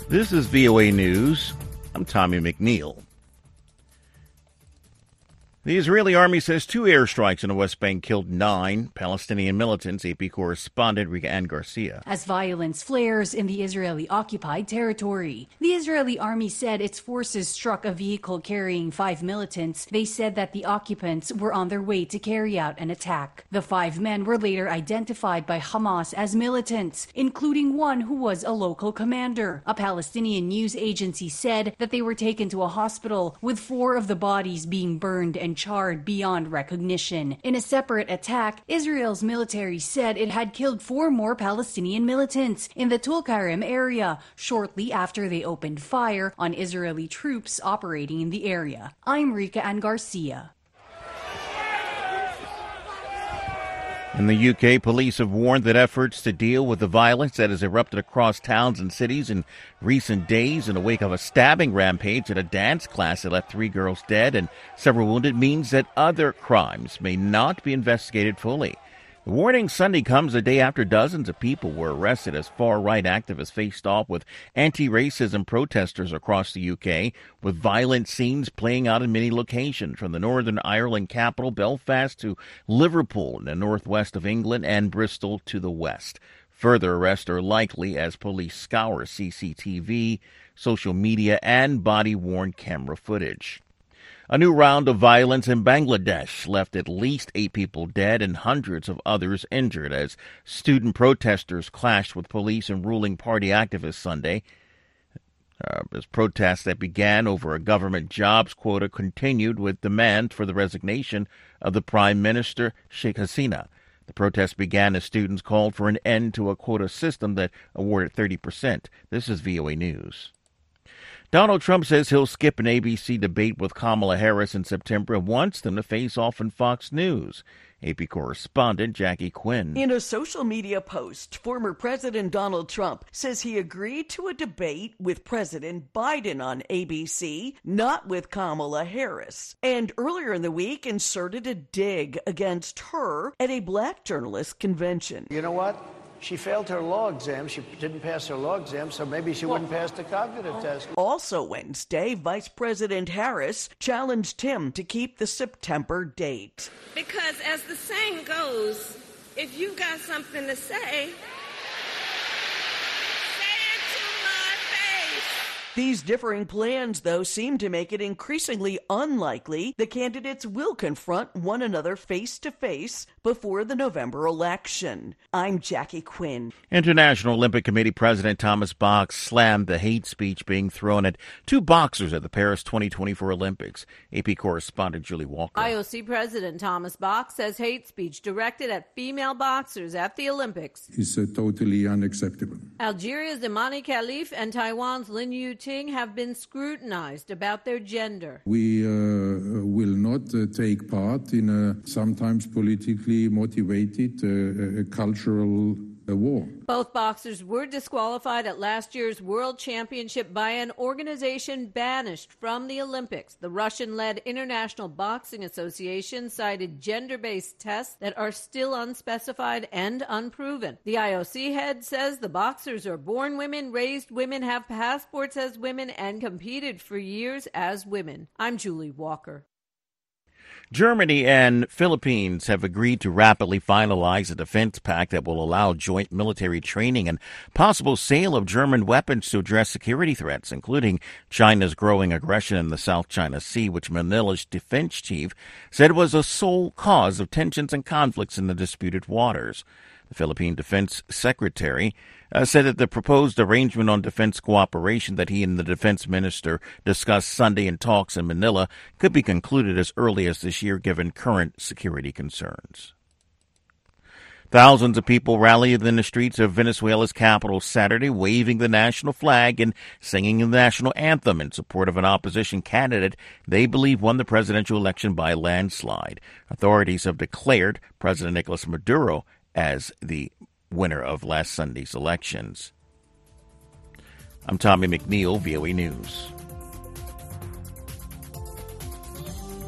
This is VOA News. I'm Tommy McNeil. The Israeli army says 2 airstrikes in the West Bank killed 9 Palestinian militants, AP correspondent Rika Ann Garcia. As violence flares in the Israeli-occupied territory, the Israeli army said its forces struck a vehicle carrying 5 militants. They said that the occupants were on their way to carry out an attack. The 5 men were later identified by Hamas as militants, including one who was a local commander. A Palestinian news agency said that they were taken to a hospital, with 4 of the bodies being burned and charred beyond recognition. In a separate attack, Israel's military said it had killed 4 more Palestinian militants in the Tulkarem area shortly after they opened fire on Israeli troops operating in the area. I'm Rika Ann Garcia. In the UK, police have warned that efforts to deal with the violence that has erupted across towns and cities in recent days in the wake of a stabbing rampage at a dance class that left 3 girls dead and several wounded means that other crimes may not be investigated fully. The warning Sunday comes a day after dozens of people were arrested as far-right activists faced off with anti-racism protesters across the UK, with violent scenes playing out in many locations, from the Northern Ireland capital, Belfast, to Liverpool in the northwest of England and Bristol to the west. Further arrests are likely as police scour CCTV, social media, and body-worn camera footage. A new round of violence in Bangladesh left at least 8 people dead and hundreds of others injured as student protesters clashed with police and ruling party activists Sunday. This protest that began over a government jobs quota continued with demand for the resignation of the Prime Minister, Sheikh Hasina. The protest began as students called for an end to a quota system that awarded 30%. This is VOA News. Donald Trump says he'll skip an ABC debate with Kamala Harris in September and wants them to face off on Fox News. AP correspondent Jackie Quinn. In a social media post, former President Donald Trump says he agreed to a debate with President Biden on ABC, not with Kamala Harris, and earlier in the week inserted a dig against her at a black journalist convention. You know what? She failed her law exam. She didn't pass her law exam, so maybe she wouldn't pass the cognitive test. Also Wednesday, Vice President Harris challenged him to keep the September date. Because as the saying goes, if you've got something to say, These differing plans, though, seem to make it increasingly unlikely the candidates will confront one another face-to-face before the November election. I'm Jackie Quinn. International Olympic Committee President Thomas Bach slammed the hate speech being thrown at 2 boxers at the Paris 2024 Olympics. AP correspondent Julie Walker. IOC President Thomas Bach says hate speech directed at female boxers at the Olympics is totally unacceptable. Algeria's Imani Khalif and Taiwan's Lin Yuting have been scrutinized about their gender. We will not take part in a sometimes politically motivated cultural war. Both boxers were disqualified at last year's World Championship by an organization banished from the Olympics. The Russian-led International Boxing Association cited gender-based tests that are still unspecified and unproven. The IOC head says the boxers are born women, raised women, have passports as women, and competed for years as women. I'm Julie Walker. Germany and Philippines have agreed to rapidly finalize a defense pact that will allow joint military training and possible sale of German weapons to address security threats, including China's growing aggression in the South China Sea, which Manila's defense chief said was a sole cause of tensions and conflicts in the disputed waters. The Philippine Defense Secretary said that the proposed arrangement on defense cooperation that he and the defense minister discussed Sunday in talks in Manila could be concluded as early as this year, given current security concerns. Thousands of people rallied in the streets of Venezuela's capital Saturday, waving the national flag and singing the national anthem in support of an opposition candidate they believe won the presidential election by a landslide. Authorities have declared President Nicolas Maduro as the winner of last Sunday's elections. I'm Tommy McNeil, VOA News.